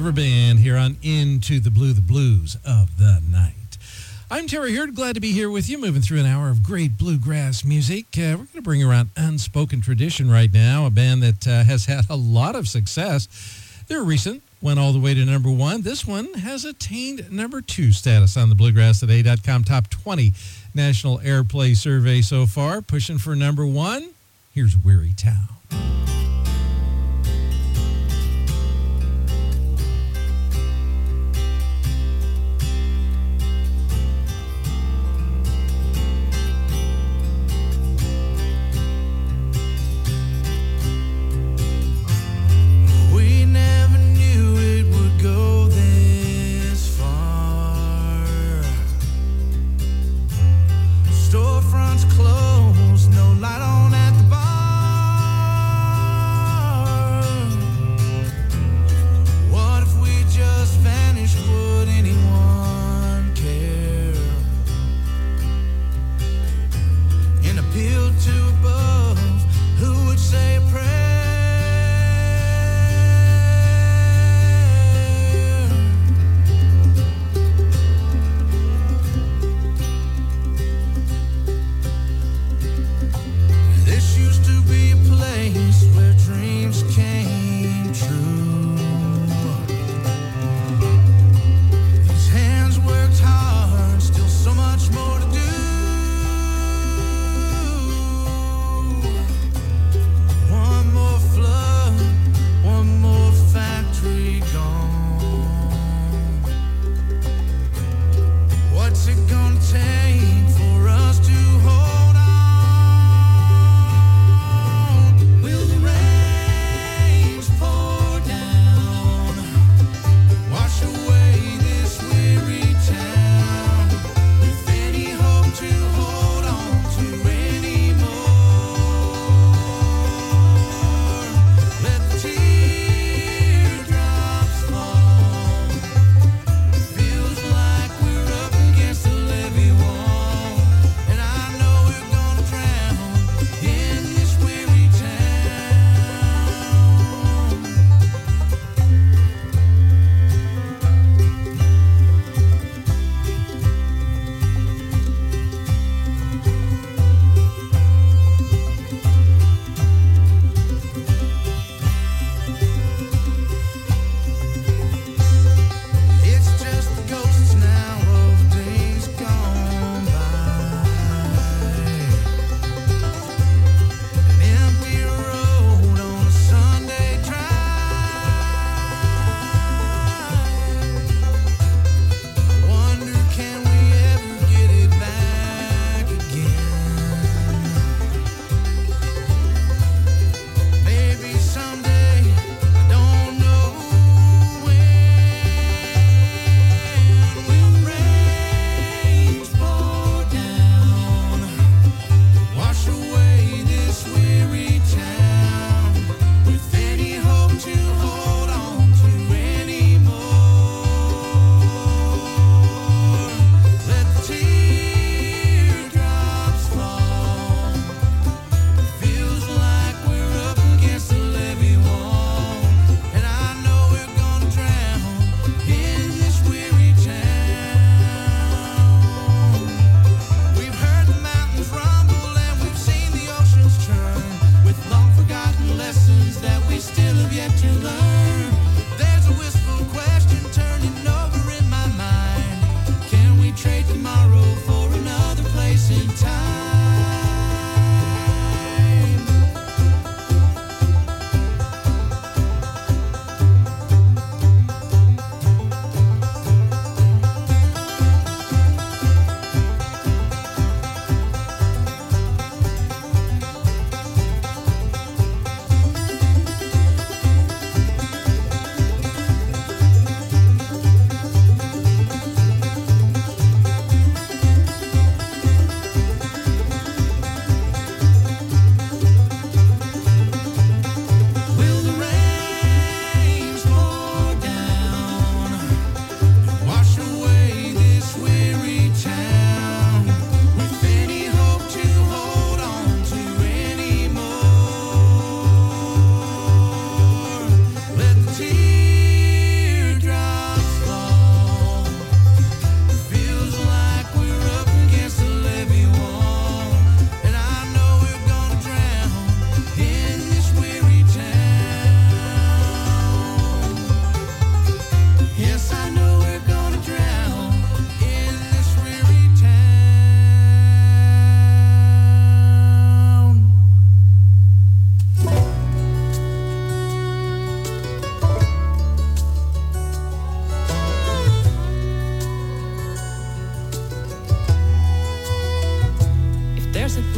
ever been here on Into the Blue, the blues of the night. I'm Terry Heard, glad to be here with you, moving through an hour of great bluegrass music. We're going to bring around Unspoken Tradition right now, a band that has had a lot of success. They're recent, went all the way to number one. This one has attained number two status on the BluegrassToday.com Top 20 National Airplay Survey so far. Pushing for number one, here's Weary Town. Storefronts closed, no light on at the bar.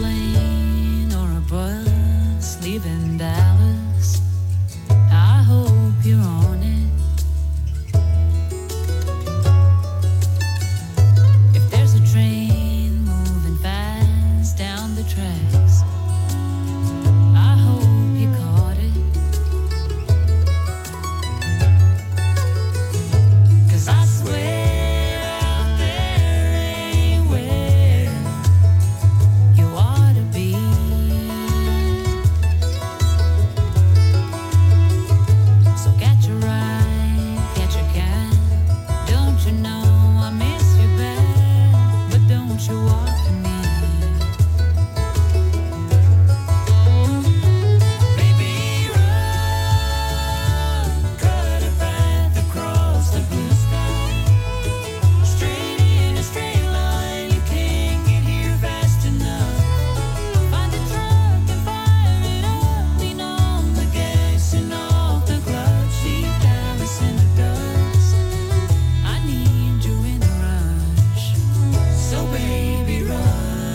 plane or a bus leaving Dallas, I hope you're on it. If there's a train moving fast down the tracks, I hope you caught it. 'Cause I swear out there ain't where you ought to be. So catch a ride, catch a cab. Don't you know I miss you bad, but don't you walk to me. Baby, run, cut a path across the blue sky. Straight in a straight line, you can't get here fast enough. Find a truck and fire it up, lean on the gas and off the clutch, leave Dallas in the dust. I need you in a rush, so baby run.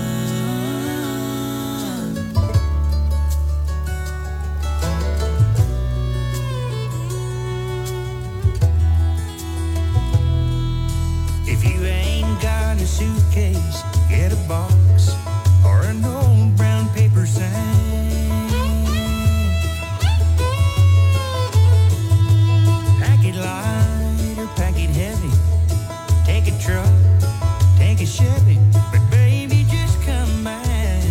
If you ain't got a suitcase, get a box or an old brown paper sack. Pack it light or pack it heavy. Take a truck, take a Chevy, but baby, just come back.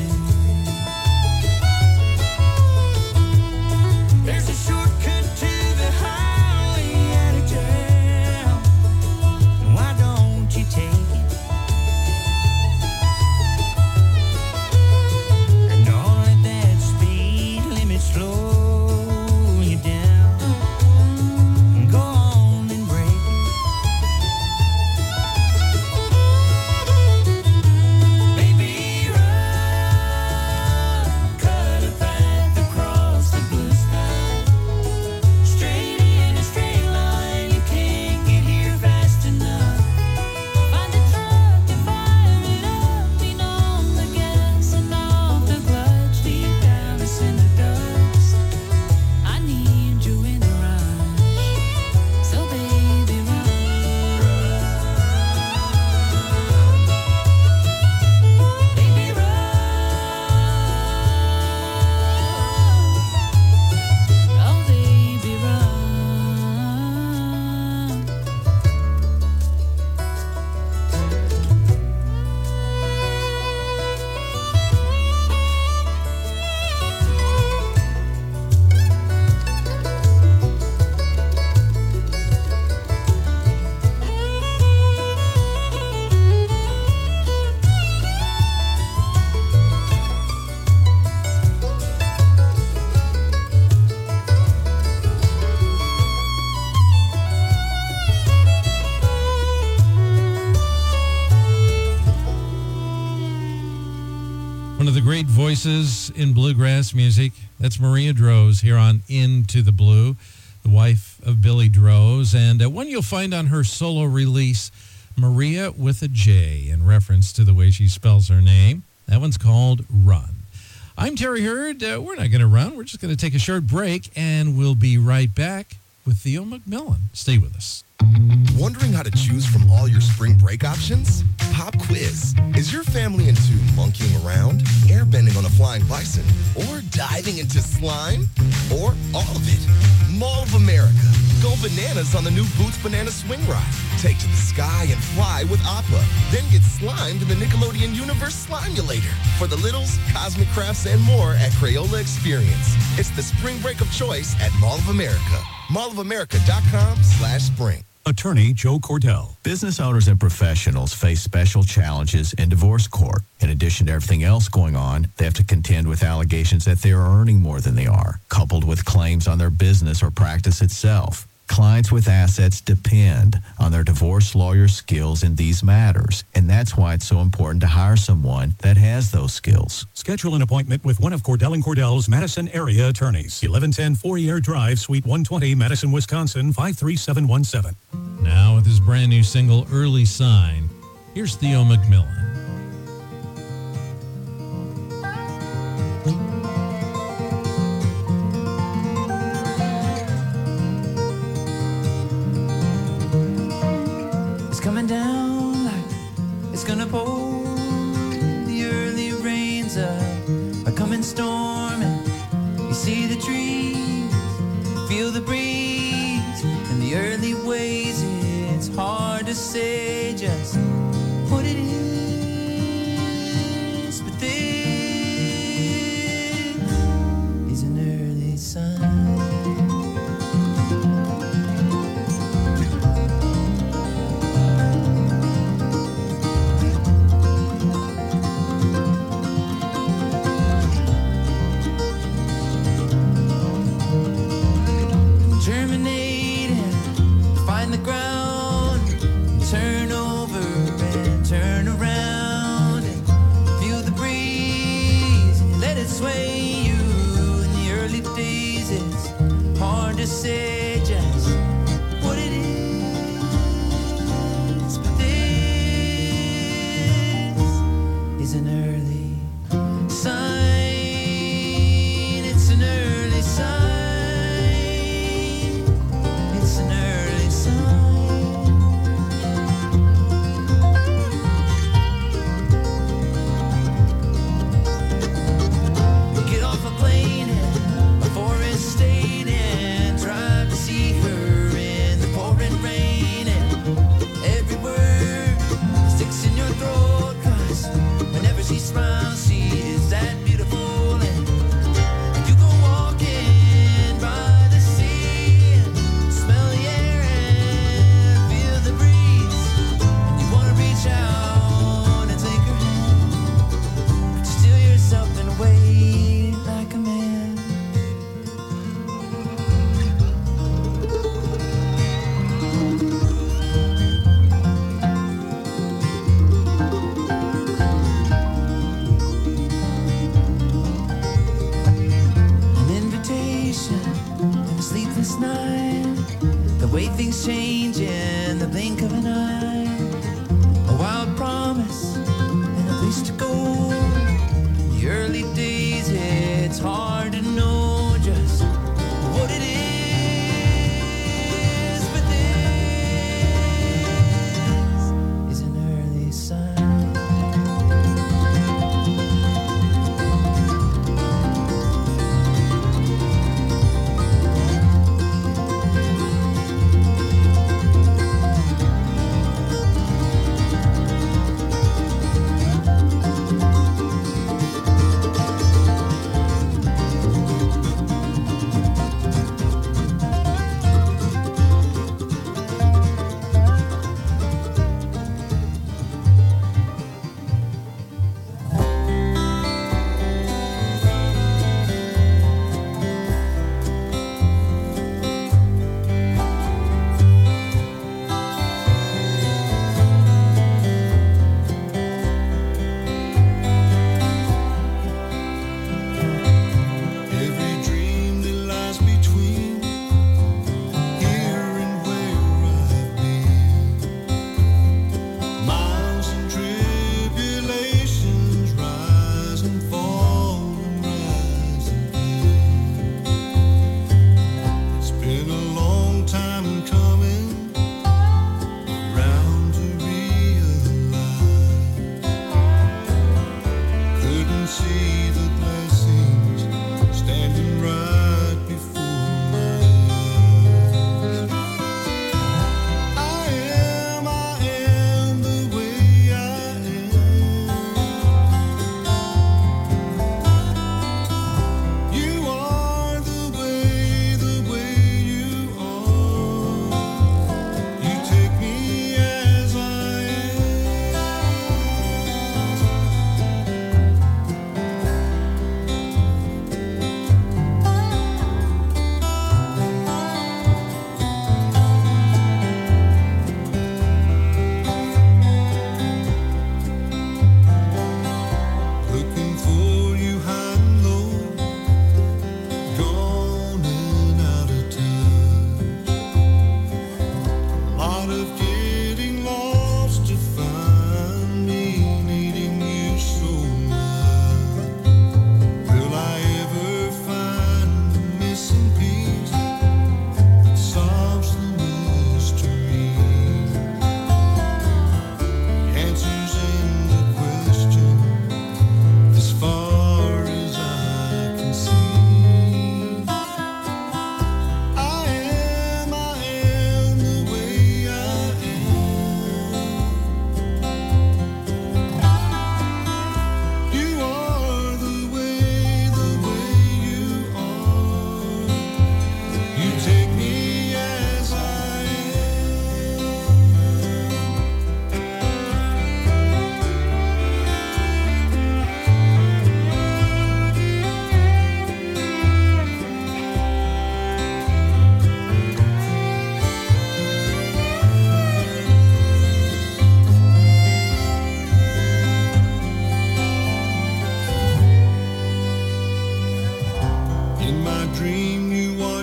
There's a shortcut to the highway out of town. Why don't you take it? And don't let that speed limit slow you down. Go on and break it. Baby, run, cut a path across the blue sky. Straight in a straight line, you can't get here fast enough. Find a truck and fire it up, lean on the gas and off the clutch, leave Dallas in the dust. I need you in a rush, so baby run. Baby run. Oh baby run. One of the great voices in bluegrass music. That's Maria Droz here on Into the Blue, the wife of Billy Droz. And one you'll find on her solo release, Maria with a J, in reference to the way she spells her name. That one's called Run. I'm Terry Hurd. We're not going to run. We're just going to take a short break, and we'll be right back with Theo McMillan. Stay with us. Wondering how to choose from all your spring break options? Pop quiz. Is your family into monkeying around, airbending on a flying bison, or diving into slime? Or all of it? Mall of America. Go bananas on the new Boots Banana Swing Ride. Take to the sky and fly with Appa. Then get slimed in the Nickelodeon Universe Slimulator. For the littles, cosmic crafts, and more at Crayola Experience. It's the spring break of choice at Mall of America. mallofamerica.com/spring. Attorney Joe Cordell. Business owners and professionals face special challenges in divorce court. In addition to everything else going on, they have to contend with allegations that they are earning more than they are, coupled with claims on their business or practice itself. Clients with assets depend on their divorce lawyer skills in these matters, and that's why it's so important to hire someone that has those skills. Schedule an appointment with one of Cordell & Cordell's Madison area attorneys. 1110 Fourier Drive, Suite 120, Madison, Wisconsin, 53717. Now with his brand new single, Early Sign, here's Theo McMillan. are coming storming. You see the trees, feel the breeze, and the early ways. It's hard to say just what it is, but this is an early sign. Find the ground, turn over and turn around, and feel the breeze, let it sway you. In the early days, it's hard to say just what it is, but this is an early sign. It's an early sign. It's an early sign. Get off a plane and a forest state and drive to see her in the pouring rain, and every word sticks in your throat, 'cause whenever she smiles she is that beautiful, and you go walking by the sea and smell the air and feel the breeze, and you want to reach out and take her hand, but you still yourself and wait like a man. An invitation and a sleepless night, the way things change in the blink of an eye, a wild promise and a place to go. In the early days, it's hard to know just what it is, but this is an early sign. Every dream that lies between here and where I've been, miles and tribulations rise and fall and rise again. It's been a long time coming round to realize. Couldn't see the blessings standing right before my eyes. I am the way I am. You are the way you are. You take me as I am.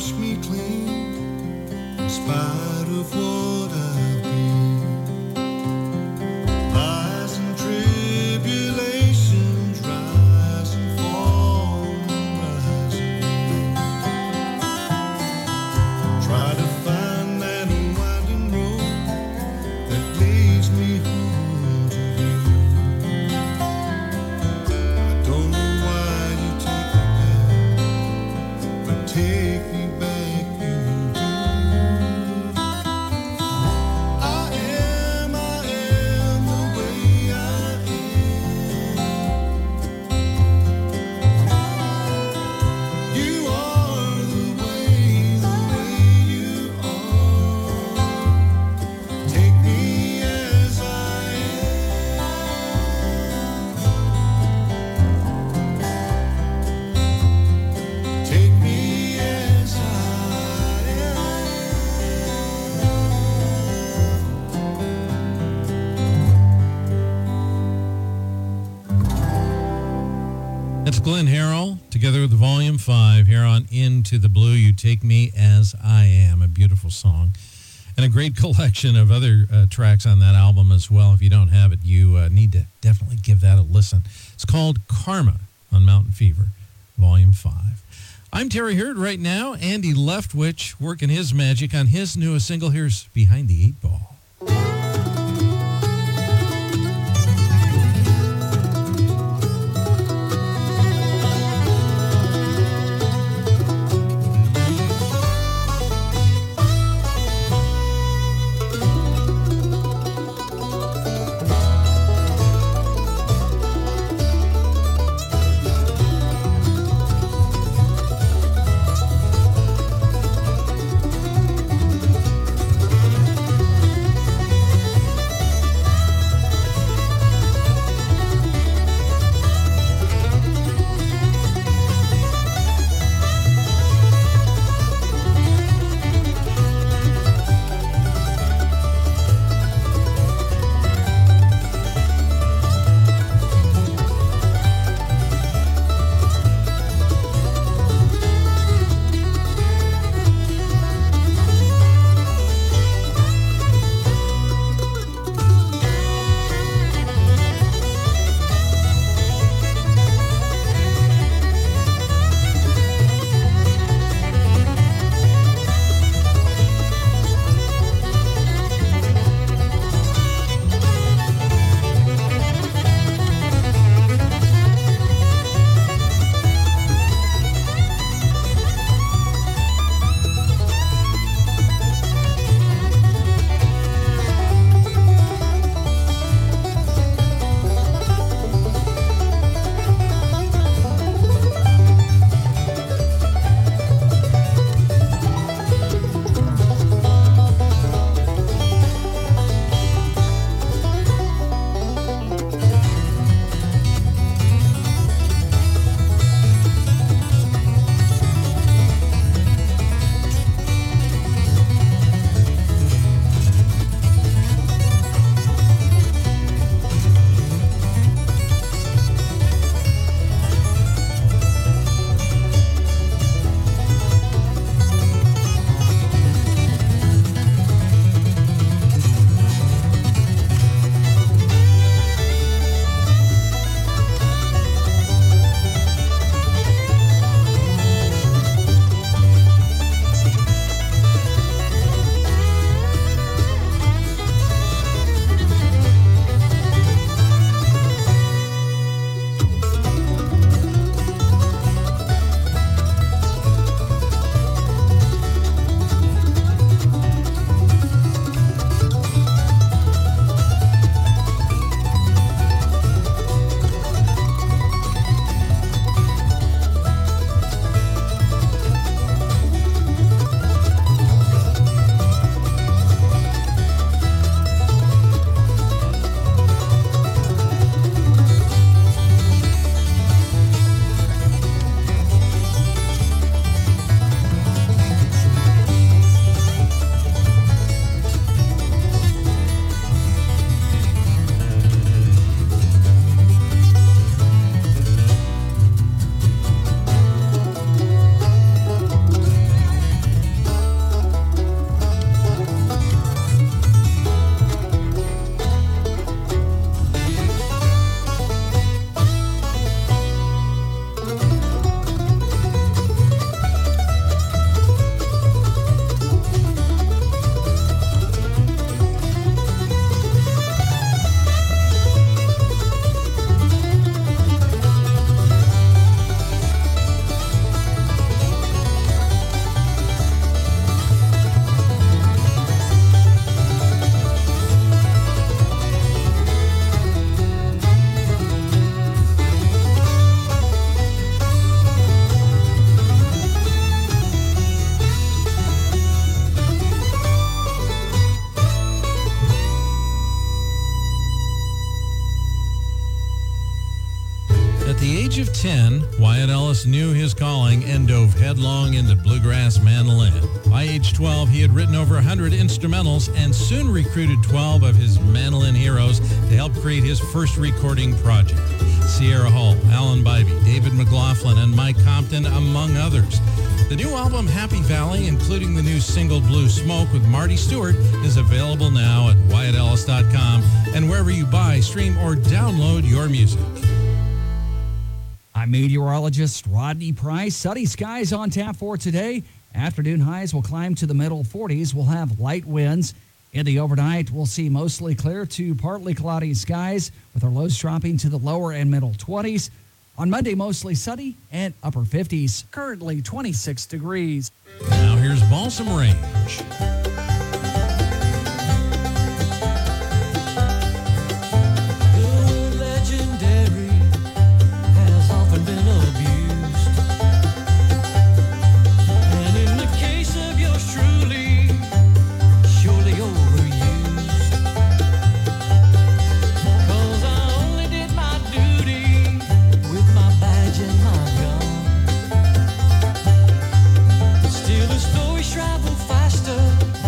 wash me clean in spite of what I've been. Lies and tribulations rise and fall and rise again. Try to find that winding road that leads me home to you. I don't know why you take me back, but take me back you do. I am the way I am. You are the way you are. Take me as I am. Take me as I That's Glenn Harrell together with Volume 5 here on Into the Blue. You Take Me As I Am, a beautiful song. And a great collection of other tracks on that album as well. If you don't have it, you need to definitely give that a listen. It's called Karma on Mountain Fever, Volume 5. I'm Terry Hurd right now. Andy Leftwich working his magic on his newest single. Here's Behind the Eight Ball. At the age of 10, Wyatt Ellis knew his calling and dove headlong into bluegrass mandolin. By age 12, he had written over 100 instrumentals and soon recruited 12 of his mandolin heroes to help create his first recording project. Sierra Hull, Alan Bybee, David McLaughlin, and Mike Compton, among others. The new album, Happy Valley, including the new single Blue Smoke with Marty Stewart, is available now at WyattEllis.com and wherever you buy, stream, or download your music. I'm meteorologist Rodney Price. Sunny skies on tap for today. Afternoon highs will climb to the middle 40s. We'll have light winds. In the overnight, we'll see mostly clear to partly cloudy skies with our lows dropping to the lower and middle 20s. On Monday, mostly sunny and upper 50s. Currently 26 degrees. Now here's Balsam Range. The legendary has often been abused. And in the case of yours truly, surely overused. 'Cause I only did my duty with my badge and my gun. But still the stories travel faster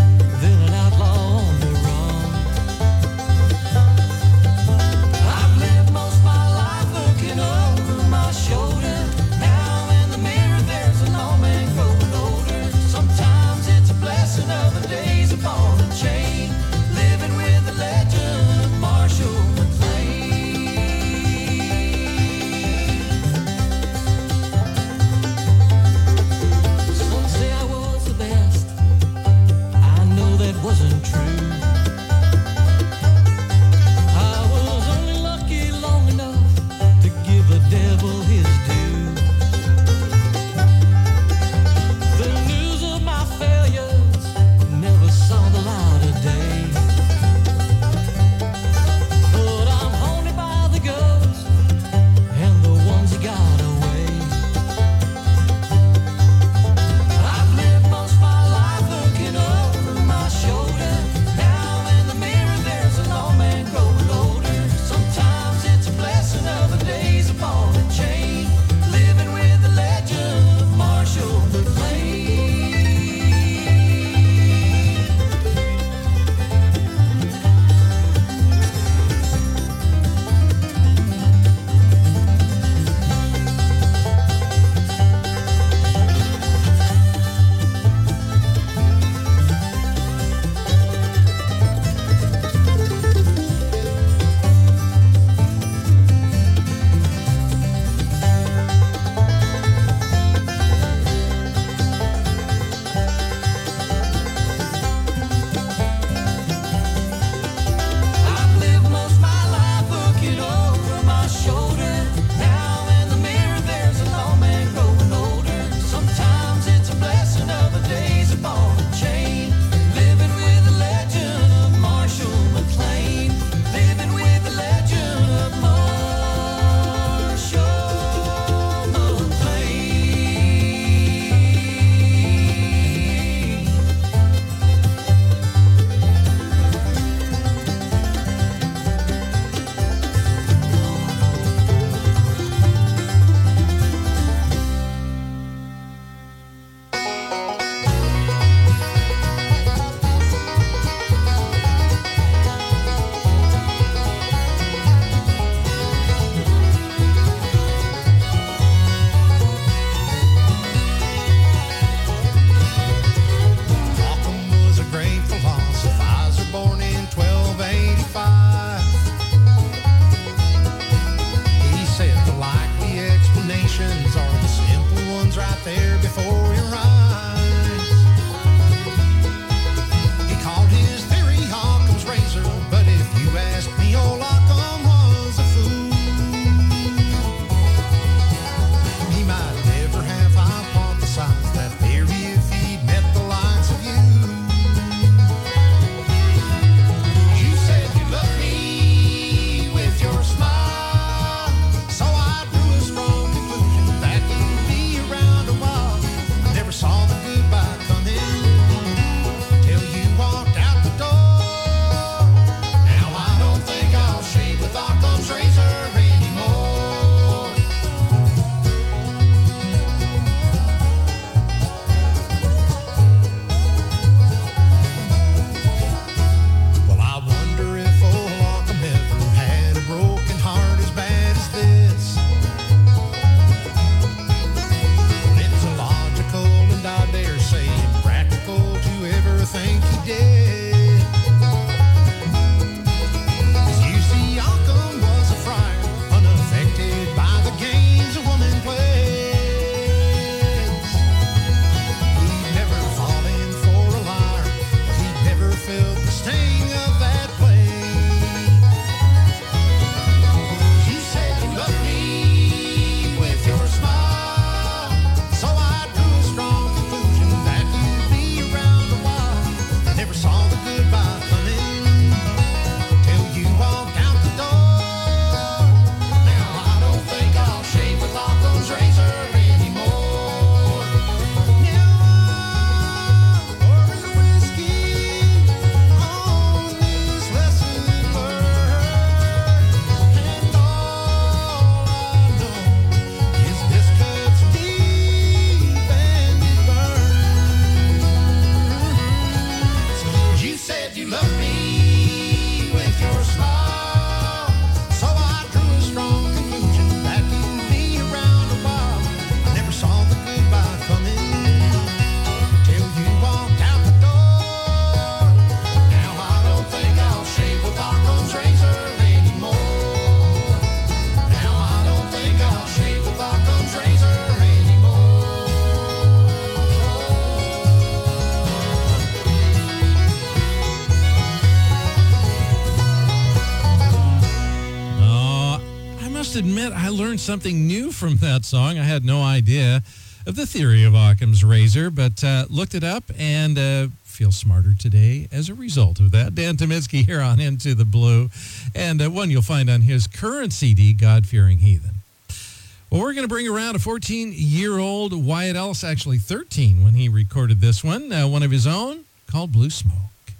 admit I learned something new from that song. I had no idea of the theory of Occam's razor, but looked it up and feel smarter today as a result of that. Dan Tominski here on Into the Blue, and one you'll find on his current CD, God-Fearing Heathen. Well, we're going to bring around a 14-year-old Wyatt Ellis, actually 13 when he recorded this one of his own, called Blue Smoke.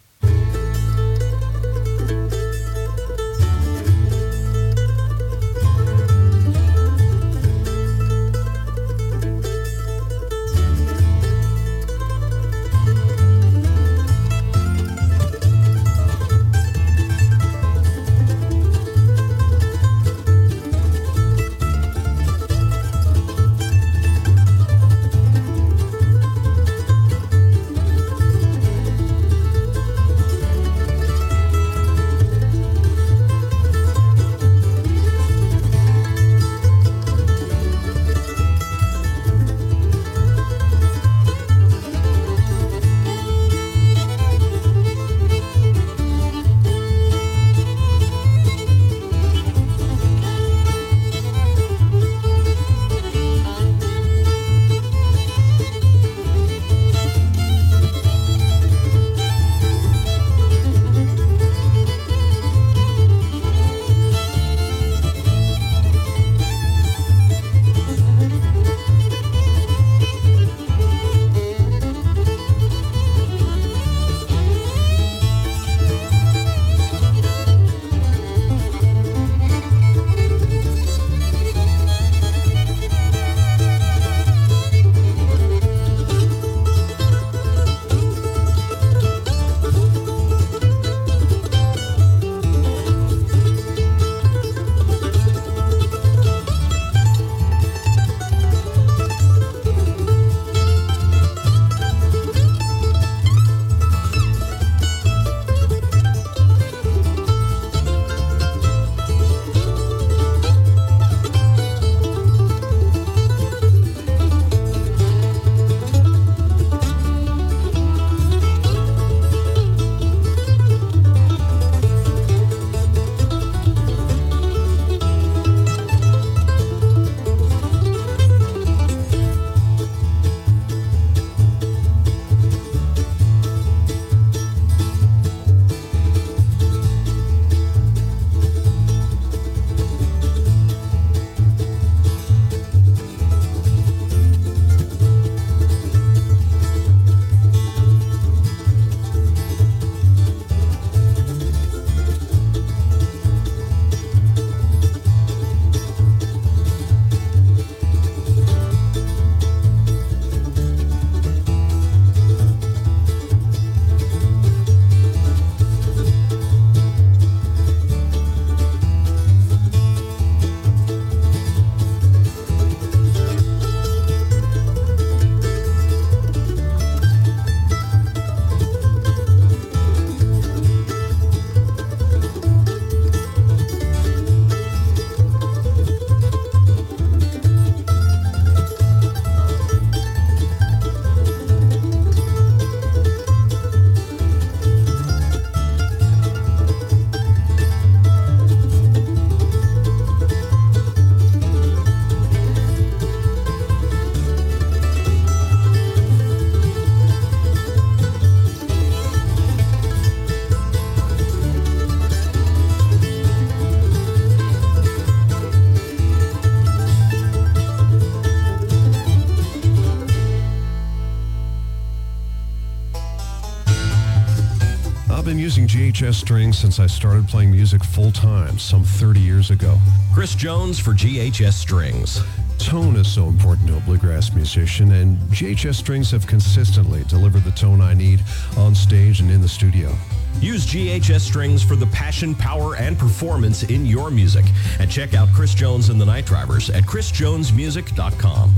been using GHS strings since I started playing music full-time some 30 years ago. Chris Jones for GHS Strings. Tone is so important to a bluegrass musician, and GHS strings have consistently delivered the tone I need on stage and in the studio. Use GHS strings for the passion, power, and performance in your music. And check out Chris Jones and the Night Drivers at chrisjonesmusic.com.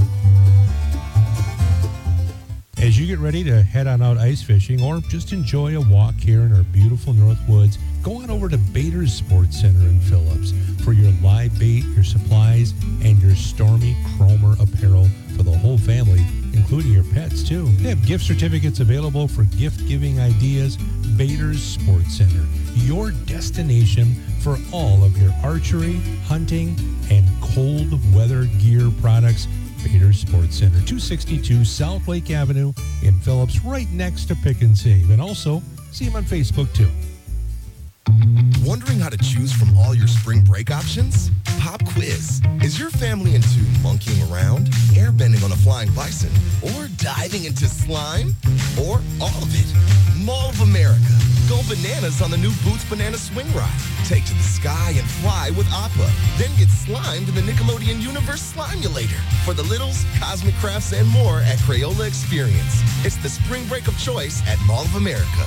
As you get ready to head on out ice fishing or just enjoy a walk here in our beautiful North Woods, go on over to Bader's Sports Center in Phillips for your live bait, your supplies, and your Stormy Cromer apparel for the whole family, including your pets, too. They have gift certificates available for gift-giving ideas. Bader's Sports Center. your destination for all of your archery, hunting, and cold weather gear products. Bader Sports Center, 262 South Lake Avenue in Phillips, right next to Pick and Save. And also, see them on Facebook, too. Wondering how to choose from all your spring break options? Pop quiz. Is your family into monkeying around, airbending on a flying bison, or diving into slime? Or all of it? Mall of America. Go bananas on the new Boots Banana Swing Ride. Take to the sky and fly with Appa. Then get slimed in the Nickelodeon Universe Slimulator. For the littles, cosmic crafts, and more at Crayola Experience. It's the spring break of choice at Mall of America.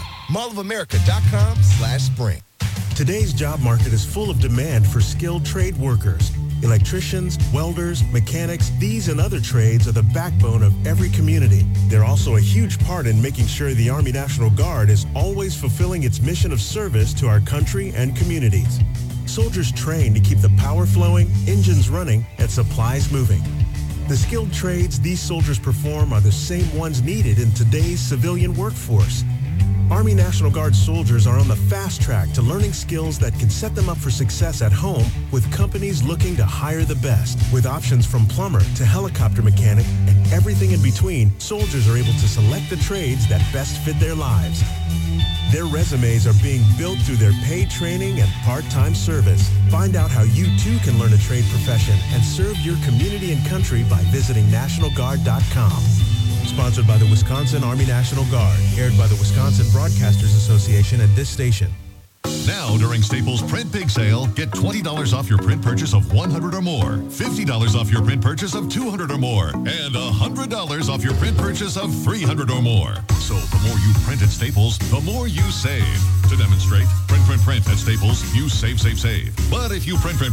mallofamerica.com/spring. Today's job market is full of demand for skilled trade workers. Electricians, welders, mechanics, these and other trades are the backbone of every community. They're also a huge part in making sure the Army National Guard is always fulfilling its mission of service to our country and communities. Soldiers train to keep the power flowing, engines running, and supplies moving. The skilled trades these soldiers perform are the same ones needed in today's civilian workforce. Army National Guard soldiers are on the fast track to learning skills that can set them up for success at home with companies looking to hire the best. With options from plumber to helicopter mechanic and everything in between, soldiers are able to select the trades that best fit their lives. Their resumes are being built through their paid training and part-time service. Find out how you too can learn a trade profession and serve your community and country by visiting NationalGuard.com. Sponsored by the Wisconsin Army National Guard. Aired by the Wisconsin Broadcasters Association and this station. Now, during Staples Print Big Sale, get $20 off your print purchase of $100 or more, $50 off your print purchase of $200 or more, and $100 off your print purchase of $300 or more. So the more you print at Staples, the more you save. To demonstrate, print at Staples, you save. But if you print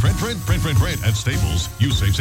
at Staples, you save.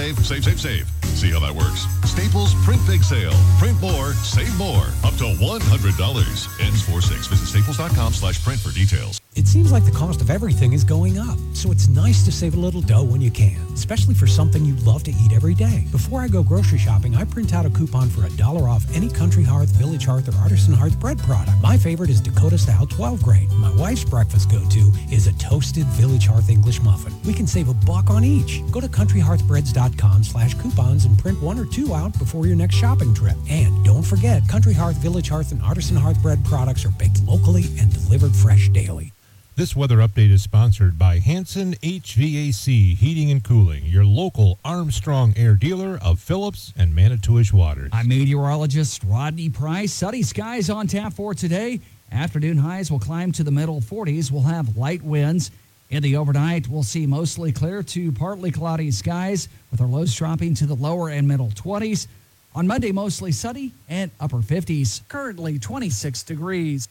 See how that works? Staples Print Big Sale. Print more, save more. Up to $100. Ends 4/6. Visit staples.com/print for details. It seems like the cost of everything is going up, so it's nice to save a little dough when you can, especially for something you love to eat every day. Before I go grocery shopping, I print out a coupon for $1 off any Country Hearth, Village Hearth, or Artisan Hearth bread product. My favorite is Dakota Style 12 grain. My wife's breakfast go-to is a toasted Village Hearth English muffin. We can save $1 on each. Go to countryhearthbreads.com/coupons and print 1 or 2 out before your next shopping trip. And don't forget, Country Hearth, Village Hearth, and Artisan Hearth bread products are baked locally and delivered fresh daily. This weather update is sponsored by Hanson HVAC Heating and Cooling, your local Armstrong Air dealer of Phillips and Manitowish Waters. I'm meteorologist Rodney Price. Sunny skies on tap for today. Afternoon highs will climb to the middle 40s. We'll have light winds. In the overnight, we'll see mostly clear to partly cloudy skies with our lows dropping to the lower and middle 20s. On Monday, mostly sunny and upper 50s. Currently 26 degrees.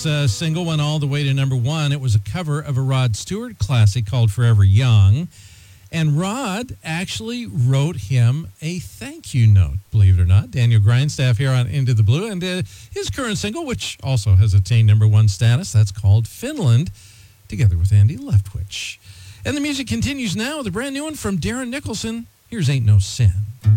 single went all the way to number 1. It was a cover of a Rod Stewart classic called Forever Young. And Rod actually wrote him a thank you note, believe it or not. Daniel Grindstaff here on Into the Blue. And his current single, which also has attained number 1 status, that's called Finland, together with Andy Leftwich. And the music continues now with a brand new one from Darren Nicholson. Here's Ain't No Sin.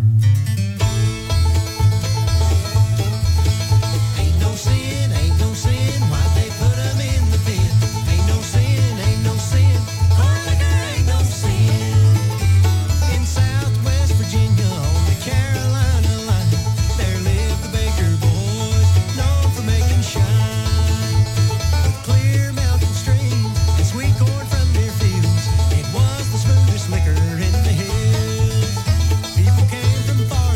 Ain't no sin, why'd they put 'em in the bin? Ain't no sin, corn liquor ain't no sin. In Southwest Virginia on the Carolina line, there lived the Baker boys, known for making shine. With clear mountain streams and sweet corn from their fields, it was the smoothest liquor in the hills. People came from far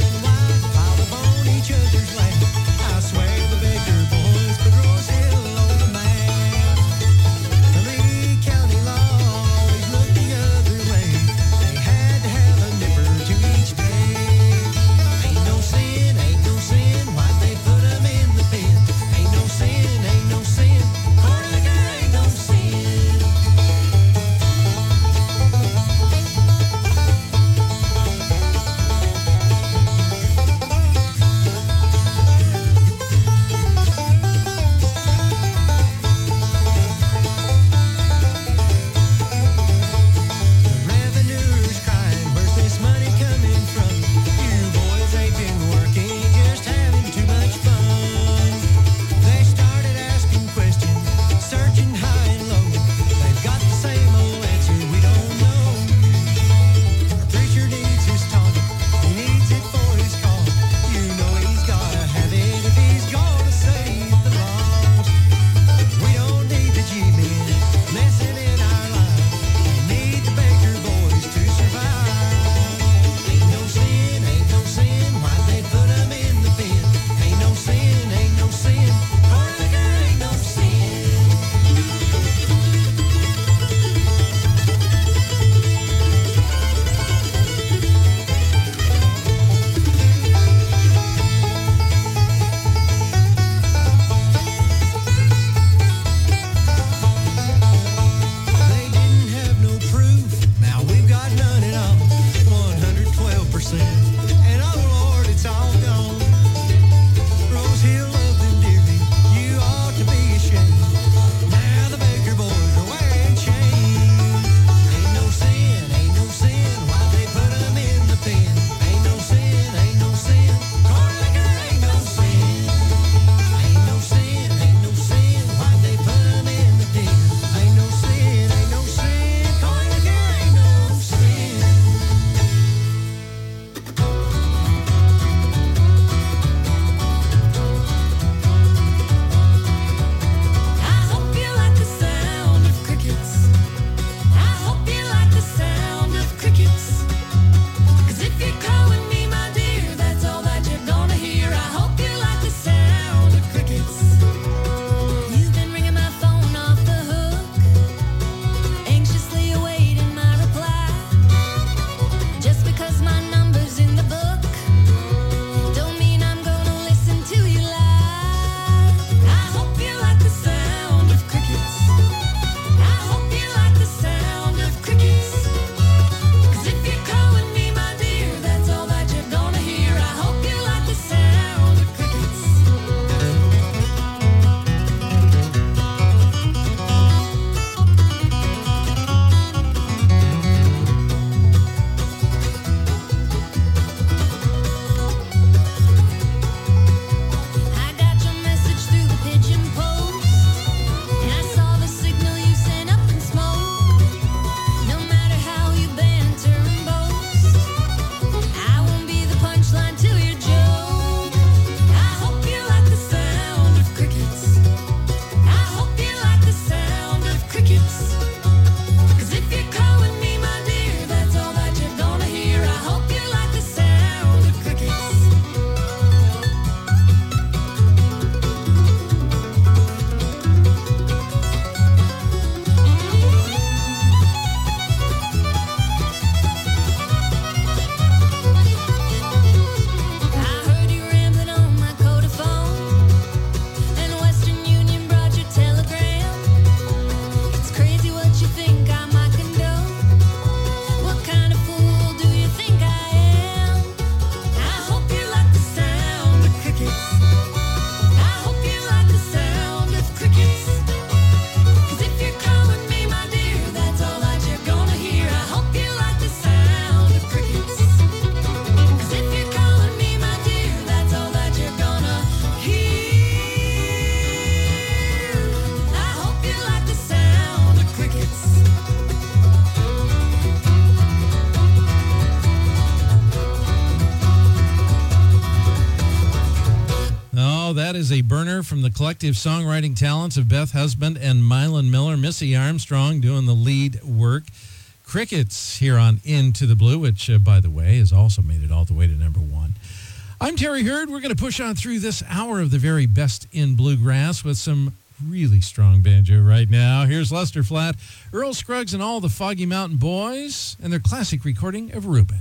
is a burner from the collective songwriting talents of Beth Husband and Mylan Miller. Missy Armstrong doing the lead work. Crickets here on Into the Blue, which, by the way, has also made it all the way to number 1. I'm Terry Hurd. We're going to push on through this hour of the very best in bluegrass with some really strong banjo right now. Here's Lester Flatt, Earl Scruggs, and all the Foggy Mountain Boys and their classic recording of Reuben.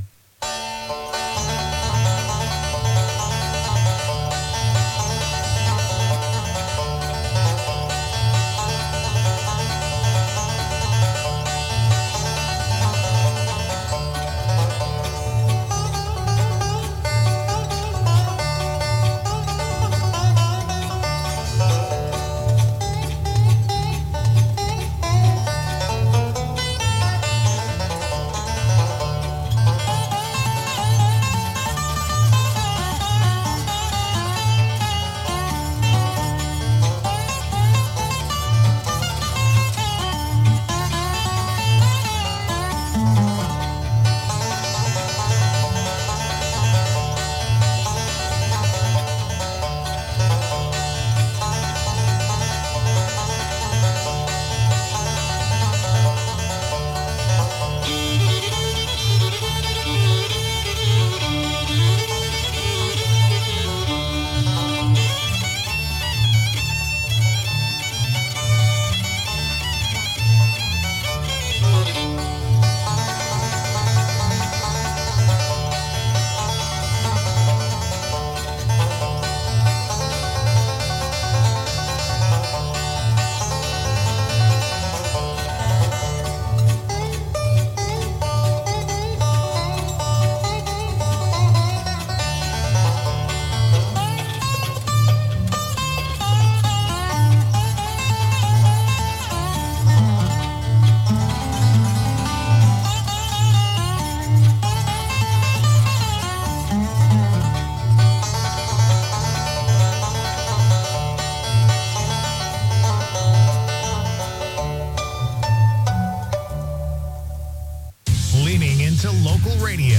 Radio,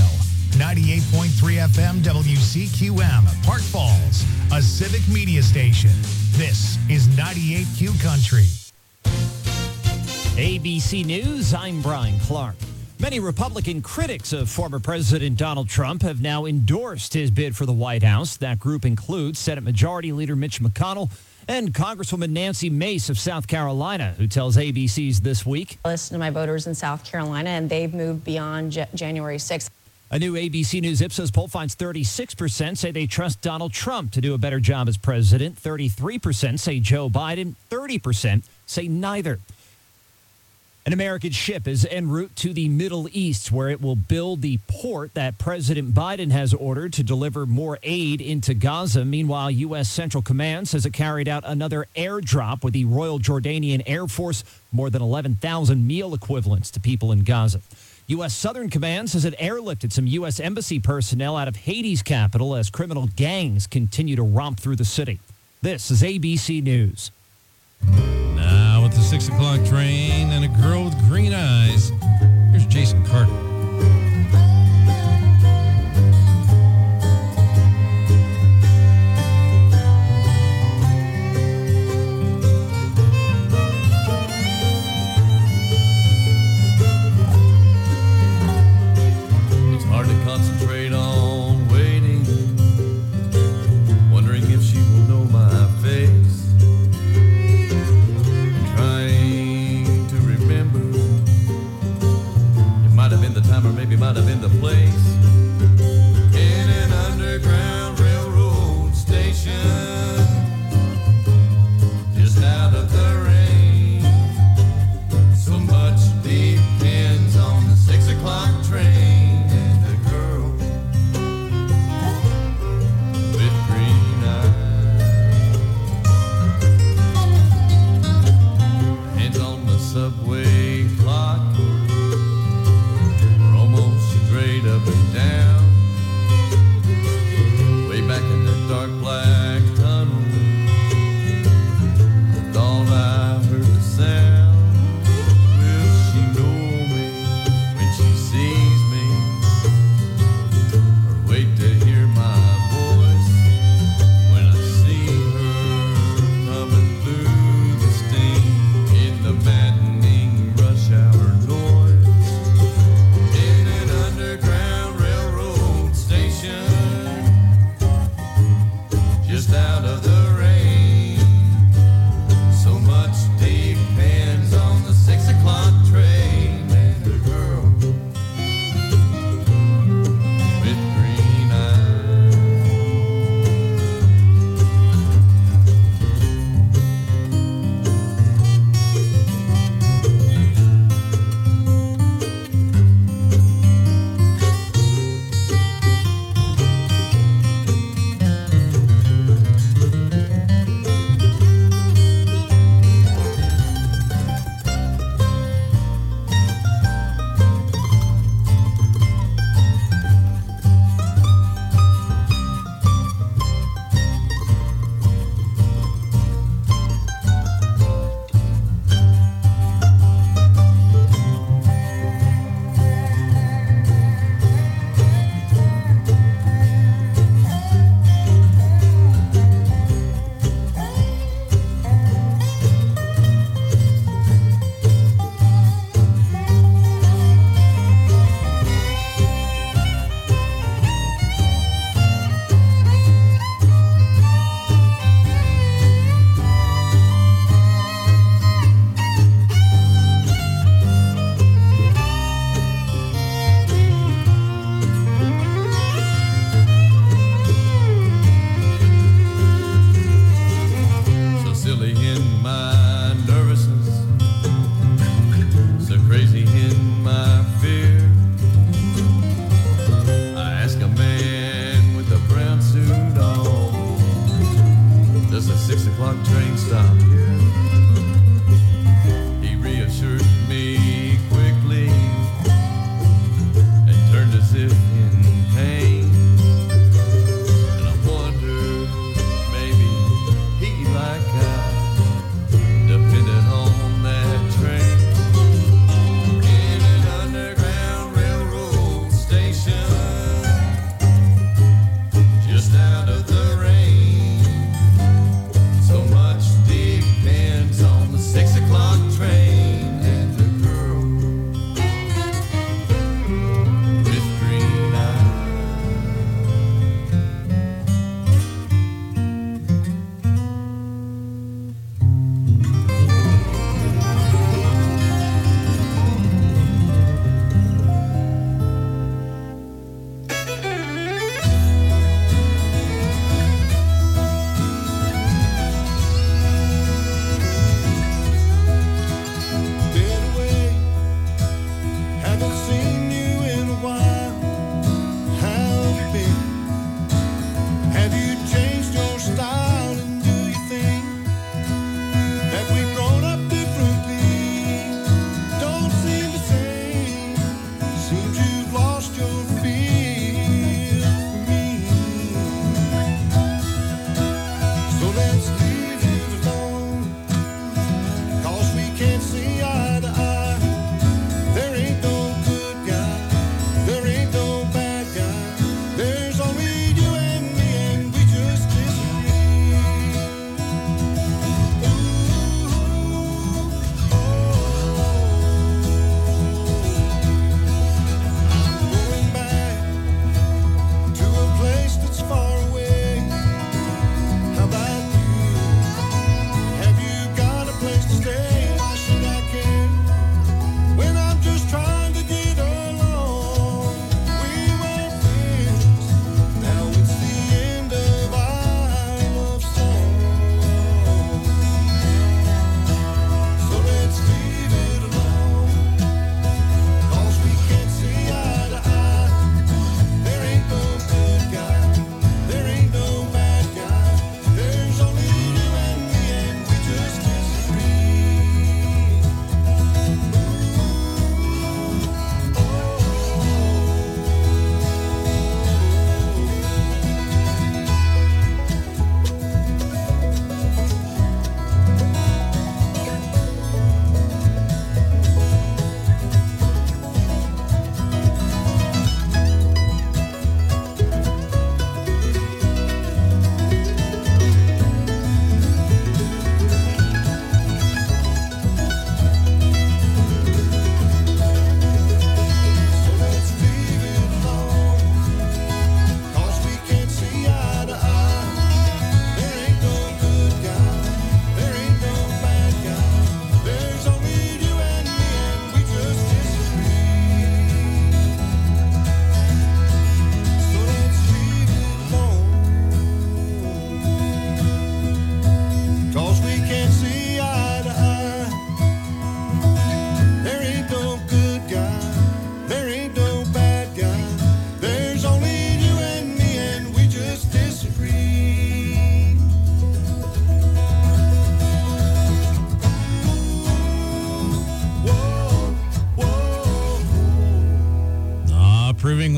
98.3 FM WCQM, Park Falls, a civic media station. This is 98Q Country. ABC News, I'm Brian Clark. Many Republican critics of former President Donald Trump have now endorsed his bid for the White House. That group includes Senate Majority Leader Mitch McConnell and Congresswoman Nancy Mace of South Carolina, who tells ABC's This Week. I listened to my voters in South Carolina, and they've moved beyond January 6th. A new ABC News Ipsos poll finds 36% say they trust Donald Trump to do a better job as president. 33% say Joe Biden. 30% say neither. An American ship is en route to the Middle East, where it will build the port that President Biden has ordered to deliver more aid into Gaza. Meanwhile, U.S. Central Command says it carried out another airdrop with the Royal Jordanian Air Force, more than 11,000 meal equivalents to people in Gaza. U.S. Southern Command says it airlifted some U.S. Embassy personnel out of Haiti's capital as criminal gangs continue to romp through the city. This is ABC News. Now with the 6 o'clock train and a girl with green eyes, here's Jason Carter. It's hard to concentrate on waiting, wondering if she will know my face. Or maybe might have been the place in an underground railroad station, just out of the rain. So much depends on the 6 o'clock train and the girl with green eyes. Hands on the subway clock, straight up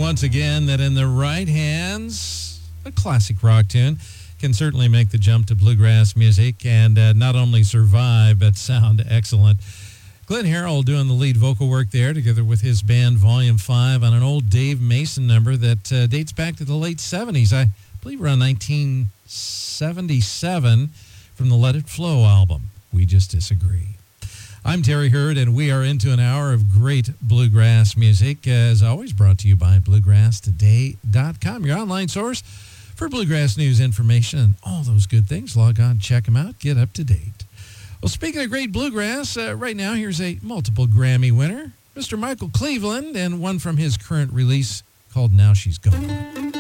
once again that in the right hands, a classic rock tune can certainly make the jump to bluegrass music and not only survive, but sound excellent. Glenn Harrell doing the lead vocal work there together with his band Volume 5 on an old Dave Mason number that dates back to the late 70s. I believe around 1977 from the Let It Flow album, We Just Disagree. I'm Terry Hurd, and we are into an hour of great bluegrass music, as always brought to you by BluegrassToday.com, your online source for bluegrass news, information, and all those good things. Log on, check them out, get up to date. Well, speaking of great bluegrass, right now here's a multiple Grammy winner, Mr. Michael Cleveland, and one from his current release called Now She's Gone.